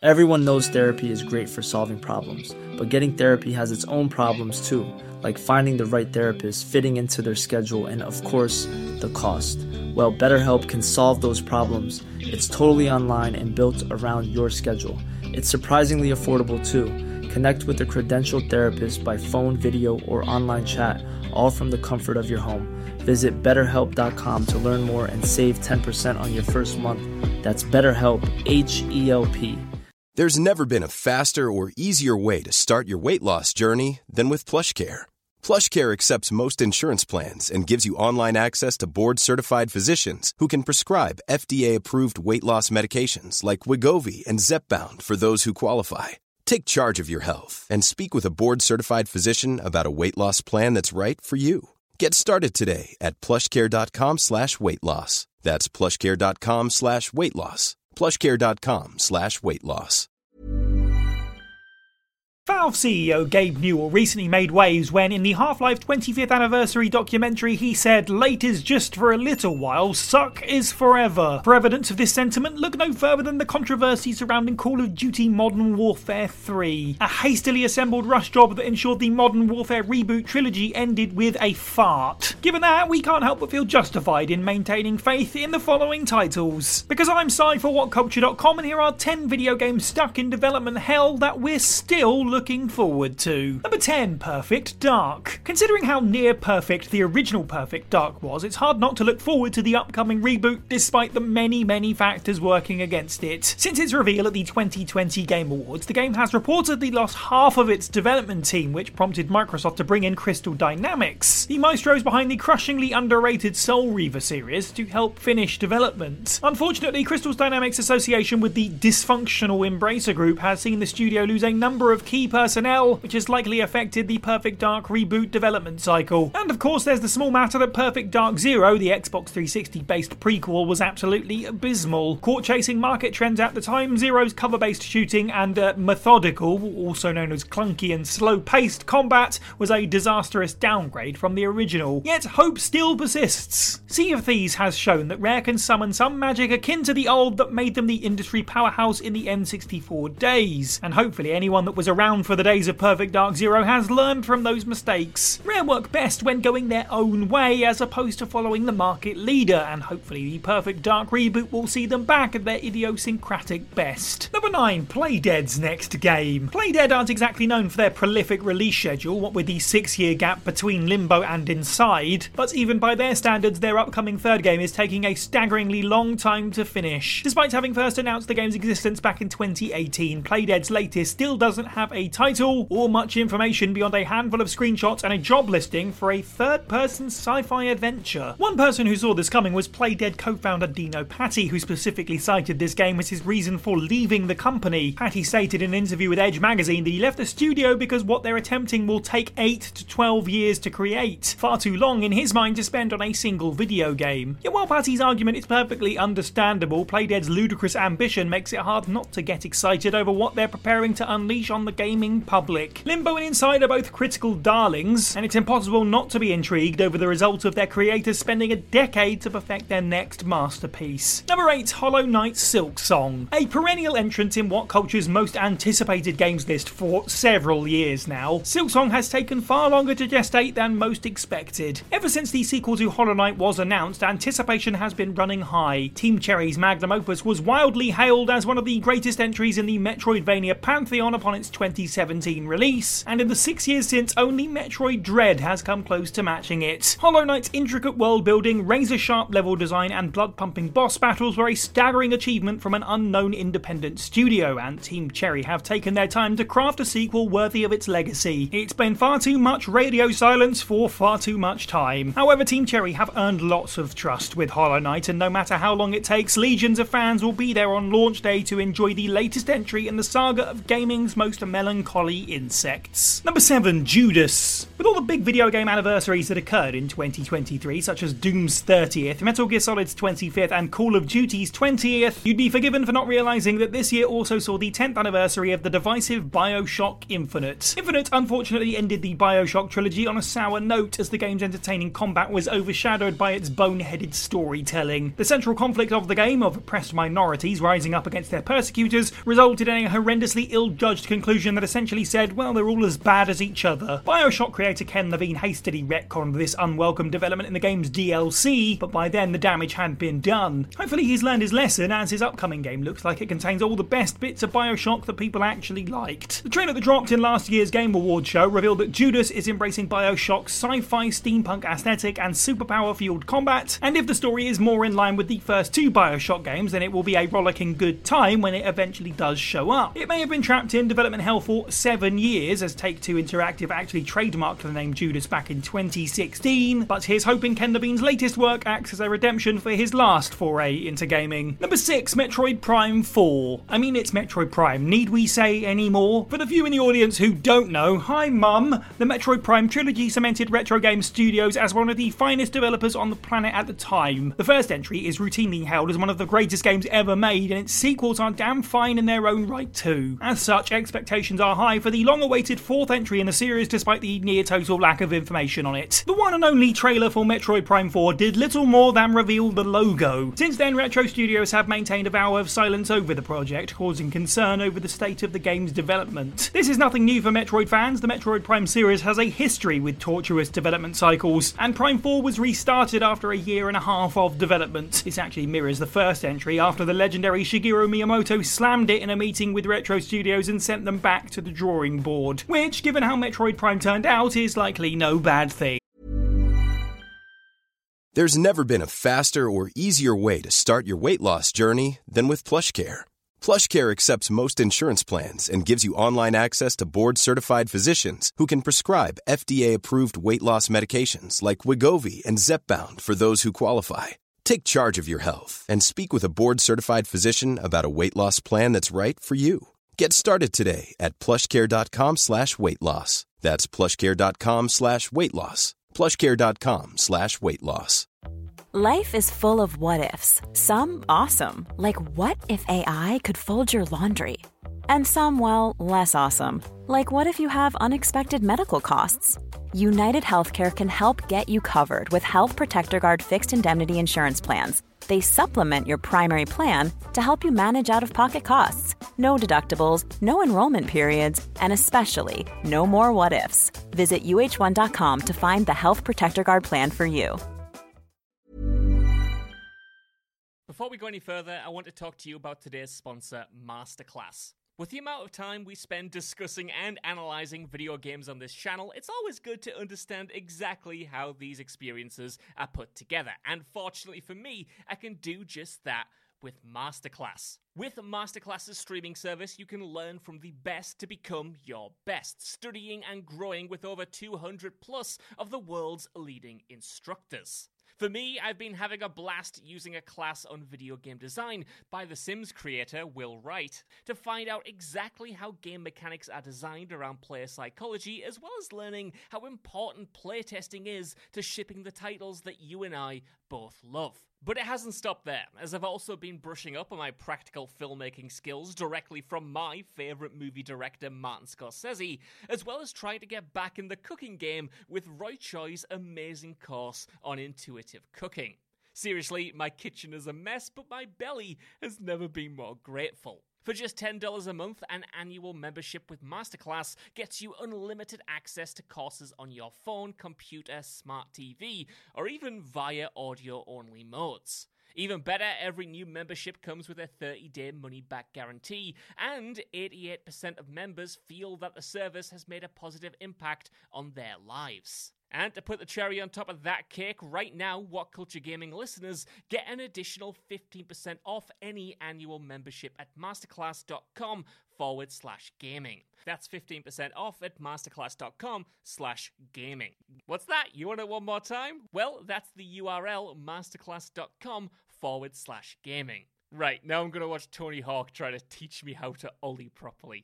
Everyone knows therapy is great for solving problems, but getting therapy has its own problems too, like finding the right therapist, fitting into their schedule, and of course, the cost. Well, BetterHelp can solve those problems. It's totally online and built around your schedule. It's surprisingly affordable too. Connect with a credentialed therapist by phone, video, or online chat, all from the comfort of your home. Visit BetterHelp.com to learn more and save 10% on your first month. That's BetterHelp, H-E-L-P. There's never been a faster or easier way to start your weight loss journey than with PlushCare. PlushCare accepts most insurance plans and gives you online access to board-certified physicians who can prescribe FDA-approved weight loss medications like Wegovy and Zepbound for those who qualify. Take charge of your health and speak with a board-certified physician about a weight loss plan that's right for you. Get started today at plushcare.com/weight loss. That's plushcare.com/weight loss. plushcare.com/weight loss. Valve CEO Gabe Newell recently made waves when, in the Half-Life 25th anniversary documentary, he said, "Late is just for a little while, suck is forever." For evidence of this sentiment, look no further than the controversy surrounding Call of Duty Modern Warfare 3, a hastily assembled rush job that ensured the Modern Warfare reboot trilogy ended with a fart. Given that, we can't help but feel justified in maintaining faith in the following titles. Because I'm Si for WhatCulture.com, and here are 10 video games stuck in development hell that we're still looking forward to. Number 10, Perfect Dark. Considering how near perfect the original Perfect Dark was, it's hard not to look forward to the upcoming reboot despite the many factors working against it. Since its reveal at the 2020 Game Awards, the game has reportedly lost half of its development team, which prompted Microsoft to bring in Crystal Dynamics, the maestros behind the crushingly underrated Soul Reaver series, to help finish development. Unfortunately, Crystal Dynamics' association with the dysfunctional Embracer Group has seen the studio lose a number of key personnel, which has likely affected the Perfect Dark reboot development cycle. And of course, there's the small matter that Perfect Dark Zero, the Xbox 360-based prequel, was absolutely abysmal. Caught chasing market trends at the time, Zero's cover-based shooting and methodical, also known as clunky and slow-paced combat, was a disastrous downgrade from the original. Yet hope still persists. Sea of Thieves has shown that Rare can summon some magic akin to the old that made them the industry powerhouse in the N64 days, and hopefully anyone that was around for the days of Perfect Dark Zero has learned from those mistakes. Rare work best when going their own way as opposed to following the market leader, and hopefully the Perfect Dark reboot will see them back at their idiosyncratic best. Number 9, Playdead's next game. Playdead aren't exactly known for their prolific release schedule, what with the 6-year gap between Limbo and Inside, but even by their standards, their upcoming third game is taking a staggeringly long time to finish. Despite having first announced the game's existence back in 2018, Playdead's latest still doesn't have a title or much information beyond a handful of screenshots and a job listing for a third-person sci-fi adventure. One person who saw this coming was Playdead co-founder Dino Patti, who specifically cited this game as his reason for leaving the company. Patti stated in an interview with Edge magazine that he left the studio because what they're attempting will take 8 to 12 years to create. Far too long in his mind to spend on a single video game. Yet while Patti's argument is perfectly understandable, Playdead's ludicrous ambition makes it hard not to get excited over what they're preparing to unleash on the gaming public. Limbo and Inside are both critical darlings, and it's impossible not to be intrigued over the result of their creators spending a decade to perfect their next masterpiece. Number 8, Hollow Knight Silksong. A perennial entrant in WhatCulture's most anticipated games list for several years now, Silksong has taken far longer to gestate than most expected. Ever since the sequel to Hollow Knight was announced, anticipation has been running high. Team Cherry's magnum opus was wildly hailed as one of the greatest entries in the Metroidvania pantheon upon its 2017 release, and in the 6 years since, only Metroid Dread has come close to matching it. Hollow Knight's intricate world building, razor-sharp level design, and blood-pumping boss battles were a staggering achievement from an unknown independent studio, and Team Cherry have taken their time to craft a sequel worthy of its legacy. It's been far too much radio silence for far too much time. However, Team Cherry have earned lots of trust with Hollow Knight, and no matter how long it takes, legions of fans will be there on launch day to enjoy the latest entry in the saga of gaming's most melancholy melancholy insects. Number 7, Judas. With all the big video game anniversaries that occurred in 2023, such as Doom's 30th, Metal Gear Solid's 25th, and Call of Duty's 20th, you'd be forgiven for not realising that this year also saw the 10th anniversary of the divisive BioShock Infinite. Infinite unfortunately ended the BioShock trilogy on a sour note, as the game's entertaining combat was overshadowed by its boneheaded storytelling. The central conflict of the game, of oppressed minorities rising up against their persecutors, resulted in a horrendously ill-judged conclusion that essentially said, well, they're all as bad as each other. BioShock creator Ken Levine hastily retconned this unwelcome development in the game's DLC, but by then the damage had been done. Hopefully he's learned his lesson, as his upcoming game looks like it contains all the best bits of BioShock that people actually liked. The trailer that dropped in last year's Game Awards show revealed that Judas is embracing BioShock's sci-fi steampunk aesthetic and superpower-fueled combat, and if the story is more in line with the first 2 BioShock games, then it will be a rollicking good time when it eventually does show up. It may have been trapped in development hell for 7 years, as Take-Two Interactive actually trademarked the name Judas back in 2016, but here's hoping Ken Levine's latest work acts as a redemption for his last foray into gaming. Number 6, Metroid Prime 4. I mean, it's Metroid Prime. Need we say any more? For the few in the audience who don't know, hi mum! The Metroid Prime trilogy cemented Retro Game Studios as one of the finest developers on the planet at the time. The first entry is routinely held as one of the greatest games ever made, and its sequels are damn fine in their own right too. As such, expectations are high for the long-awaited 4th entry in the series, despite the near-total lack of information on it. The one and only trailer for Metroid Prime 4 did little more than reveal the logo. Since then, Retro Studios have maintained a vow of silence over the project, causing concern over the state of the game's development. This is nothing new for Metroid fans. The Metroid Prime series has a history with tortuous development cycles, and Prime 4 was restarted after a year and a half of development. This actually mirrors the first entry after the legendary Shigeru Miyamoto slammed it in a meeting with Retro Studios and sent them back to the drawing board, which, given how Metroid Prime turned out, is likely no bad thing. There's never been a faster or easier way to start your weight loss journey than with PlushCare. PlushCare accepts most insurance plans and gives you online access to board-certified physicians who can prescribe FDA-approved weight loss medications like Wegovy and Zepbound for those who qualify. Take charge of your health and speak with a board-certified physician about a weight loss plan that's right for you. Get started today at plushcare.com/weight-loss. That's plushcare.com/weight-loss. plushcare.com/weight-loss. Life is full of what-ifs. Some awesome, like what if AI could fold your laundry? And some, well, less awesome, like what if you have unexpected medical costs? United Healthcare can help get you covered with Health Protector Guard fixed indemnity insurance plans. They supplement your primary plan to help you manage out-of-pocket costs. No deductibles, no enrollment periods, and especially no more what-ifs. Visit uh1.com to find the Health Protector Guard plan for you. Before we go any further, I want to talk to you about today's sponsor, Masterclass. With the amount of time we spend discussing and analysing video games on this channel, it's always good to understand exactly how these experiences are put together. And fortunately for me, I can do just that with Masterclass. With Masterclass's streaming service, you can learn from the best to become your best, studying and growing with over 200 plus of the world's leading instructors. For me, I've been having a blast using a class on video game design by The Sims creator Will Wright to find out exactly how game mechanics are designed around player psychology, as well as learning how important playtesting is to shipping the titles that you and I both love. But it hasn't stopped there, as I've also been brushing up on my practical filmmaking skills directly from my favourite movie director Martin Scorsese, as well as trying to get back in the cooking game with Roy Choi's amazing course on intuitive cooking. Seriously, my kitchen is a mess, but my belly has never been more grateful. For just $10 a month, an annual membership with Masterclass gets you unlimited access to courses on your phone, computer, smart TV, or even via audio-only modes. Even better, every new membership comes with a 30-day money-back guarantee, and 88% of members feel that the service has made a positive impact on their lives. And to put the cherry on top of that cake, right now, What Culture Gaming listeners get an additional 15% off any annual membership at masterclass.com/gaming. That's 15% off at masterclass.com/gaming. What's that? You want it one more time? Well, that's the URL, masterclass.com/gaming. Right, now I'm going to watch Tony Hawk try to teach me how to ollie properly.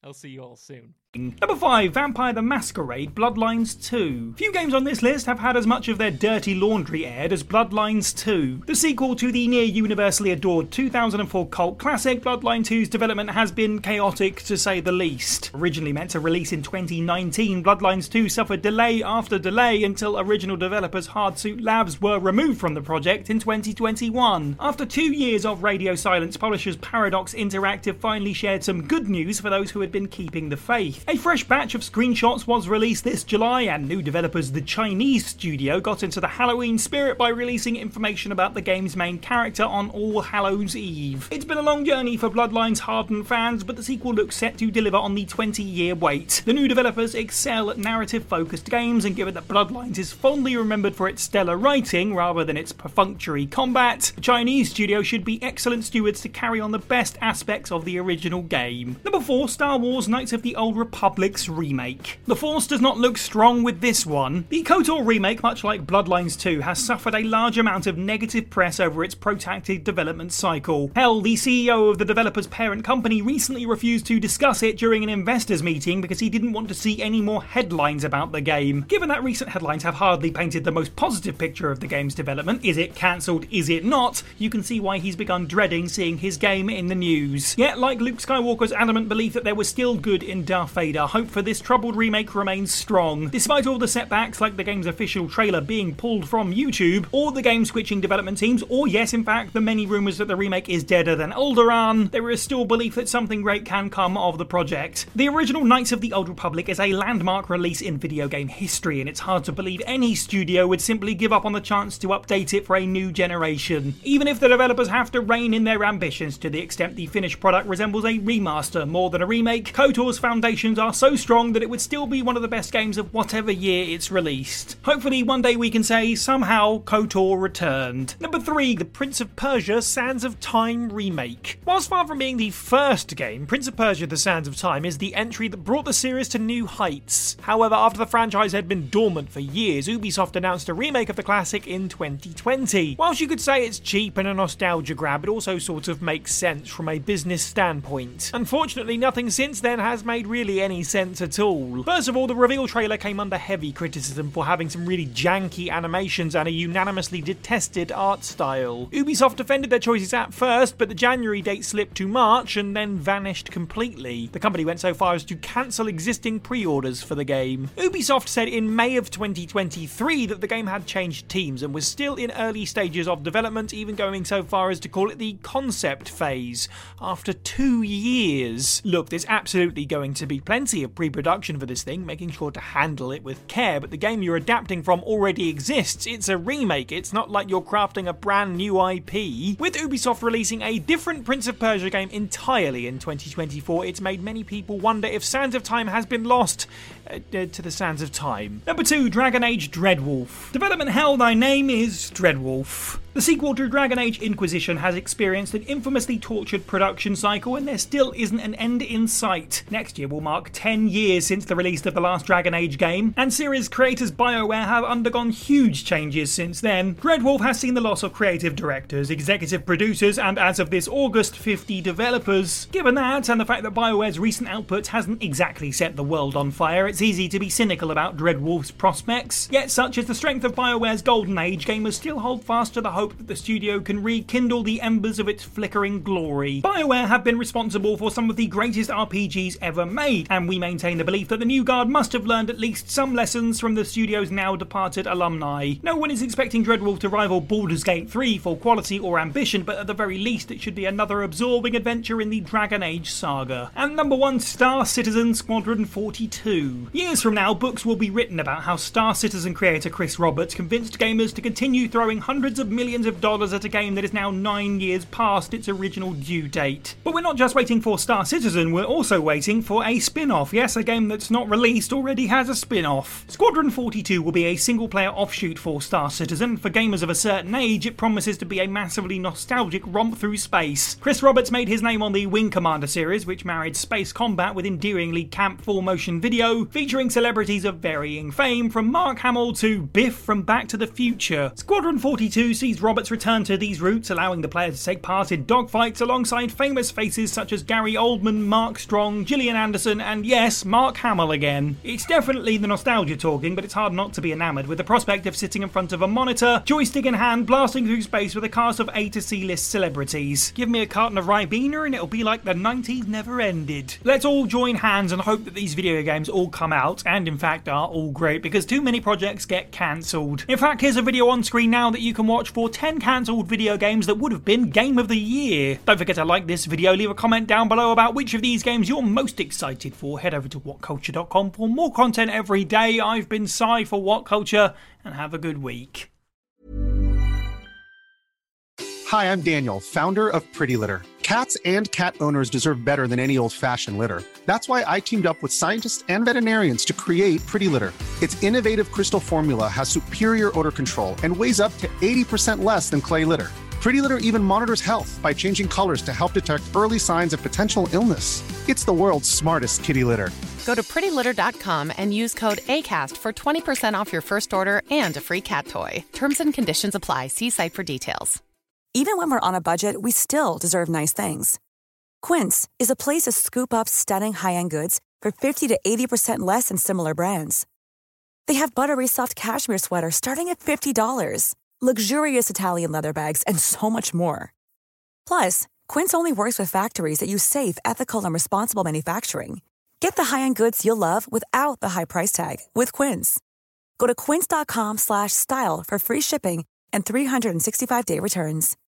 I'll see you all soon. Number 5, Vampire the Masquerade Bloodlines 2. Few games on this list have had as much of their dirty laundry aired as Bloodlines 2. The sequel to the near universally adored 2004 cult classic, Bloodlines 2's development has been chaotic to say the least. Originally meant to release in 2019, Bloodlines 2 suffered delay after delay until original developers Hardsuit Labs were removed from the project in 2021. After 2 years of radio silence, publishers Paradox Interactive finally shared some good news for those who had been keeping the faith. A fresh batch of screenshots was released this July, and new developers The Chinese Studio got into the Halloween spirit by releasing information about the game's main character on All Hallows Eve. It's been a long journey for Bloodlines hardened fans, but the sequel looks set to deliver on the 20-year wait. The new developers excel at narrative-focused games, and given that Bloodlines is fondly remembered for its stellar writing rather than its perfunctory combat, The Chinese Studio should be excellent stewards to carry on the best aspects of the original game. Number 4, Star Wars Knights of the Old Republic's remake. The force does not look strong with this one. The KOTOR remake, much like Bloodlines 2, has suffered a large amount of negative press over its protracted development cycle. Hell, the CEO of the developer's parent company recently refused to discuss it during an investors meeting because he didn't want to see any more headlines about the game. Given that recent headlines have hardly painted the most positive picture of the game's development, is it cancelled, is it not, you can see why he's begun dreading seeing his game in the news. Yet, like Luke Skywalker's adamant belief that there was still good in Darth Vader, hope for this troubled remake remains strong. Despite all the setbacks like the game's official trailer being pulled from YouTube, or the game switching development teams, or yes, in fact, the many rumours that the remake is deader than Alderaan, there is still belief that something great can come of the project. The original Knights of the Old Republic is a landmark release in video game history, and it's hard to believe any studio would simply give up on the chance to update it for a new generation. Even if the developers have to rein in their ambitions to the extent the finished product resembles a remaster more than a remake, KOTOR's foundations are so strong that it would still be one of the best games of whatever year it's released. Hopefully one day we can say, somehow KOTOR returned. Number 3, the Prince of Persia Sands of Time remake. Whilst far from being the first game, Prince of Persia The Sands of Time is the entry that brought the series to new heights. However, after the franchise had been dormant for years, Ubisoft announced a remake of the classic in 2020. Whilst you could say it's cheap and a nostalgia grab, it also sort of makes sense from a business standpoint. Unfortunately, nothing since then has made really any sense at all. First of all, the reveal trailer came under heavy criticism for having some really janky animations and a unanimously detested art style. Ubisoft defended their choices at first, but the January date slipped to March and then vanished completely. The company went so far as to cancel existing pre-orders for the game. Ubisoft said in May of 2023 that the game had changed teams and was still in early stages of development, even going so far as to call it the concept phase. After 2 years. Look, there's absolutely going to be plenty of pre-production for this thing, making sure to handle it with care, but the game you're adapting from already exists. It's a remake, it's not like you're crafting a brand new IP. With Ubisoft releasing a different Prince of Persia game entirely in 2024, it's made many people wonder if Sands of Time has been lost to the sands of time. Number 2, Dragon Age Dreadwolf. Development hell, thy name is Dreadwolf. The sequel to Dragon Age Inquisition has experienced an infamously tortured production cycle, and there still isn't an end in sight. Next year will mark 10 years since the release of the last Dragon Age game, and series creators BioWare have undergone huge changes since then. Dreadwolf has seen the loss of creative directors, executive producers, and as of this August, 50 developers. Given that, and the fact that BioWare's recent output hasn't exactly set the world on fire, it's easy to be cynical about Dreadwolf's prospects. Yet such is the strength of BioWare's golden age, gamers still hold fast to the hope that the studio can rekindle the embers of its flickering glory. BioWare have been responsible for some of the greatest RPGs ever made, and we maintain the belief that the new guard must have learned at least some lessons from the studio's now departed alumni. No one is expecting Dreadwolf to rival Baldur's Gate 3 for quality or ambition, but at the very least it should be another absorbing adventure in the Dragon Age saga. And number 1, Star Citizen Squadron 42. Years from now, books will be written about how Star Citizen creator Chris Roberts convinced gamers to continue throwing hundreds of millions of dollars at a game that is now 9 years past its original due date. But we're not just waiting for Star Citizen, we're also waiting for a spin-off. Yes, a game that's not released already has a spin-off. Squadron 42 will be a single-player offshoot for Star Citizen. For gamers of a certain age, it promises to be a massively nostalgic romp through space. Chris Roberts made his name on the Wing Commander series, which married space combat with endearingly camp full-motion video, featuring celebrities of varying fame, from Mark Hamill to Biff from Back to the Future. Squadron 42 sees Roberts returned to these roots, allowing the player to take part in dogfights alongside famous faces such as Gary Oldman, Mark Strong, Gillian Anderson, and yes, Mark Hamill again. It's definitely the nostalgia talking, but it's hard not to be enamoured with the prospect of sitting in front of a monitor, joystick in hand, blasting through space with a cast of A to C list celebrities. Give me a carton of Ribena and it'll be like the 90s never ended. Let's all join hands and hope that these video games all come out, and in fact are all great, because too many projects get cancelled. In fact, here's a video on screen now that you can watch for 10 cancelled video games that would have been Game of the Year. Don't forget to like this video, leave a comment down below about which of these games you're most excited for. Head over to whatculture.com for more content every day. I've been Sai for What Culture, and have a good week. Hi, I'm Daniel, founder of Pretty Litter. Cats and cat owners deserve better than any old-fashioned litter. That's why I teamed up with scientists and veterinarians to create Pretty Litter. Its innovative crystal formula has superior odor control and weighs up to 80% less than clay litter. Pretty Litter even monitors health by changing colors to help detect early signs of potential illness. It's the world's smartest kitty litter. Go to prettylitter.com and use code ACAST for 20% off your first order and a free cat toy. Terms and conditions apply. See site for details. Even when we're on a budget, we still deserve nice things. Quince is a place to scoop up stunning high-end goods for 50 to 80% less than similar brands. They have buttery soft cashmere sweaters starting at $50, luxurious Italian leather bags, and so much more. Plus, Quince only works with factories that use safe, ethical, and responsible manufacturing. Get the high-end goods you'll love without the high price tag with Quince. Go to quince.com/style for free shipping and 365-day returns.